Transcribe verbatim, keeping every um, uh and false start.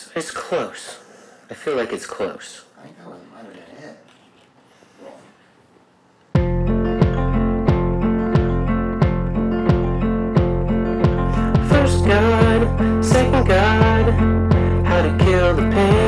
It's, it's close. I feel like it's close. I think that was might have been it. First God, second God, how to kill the pain.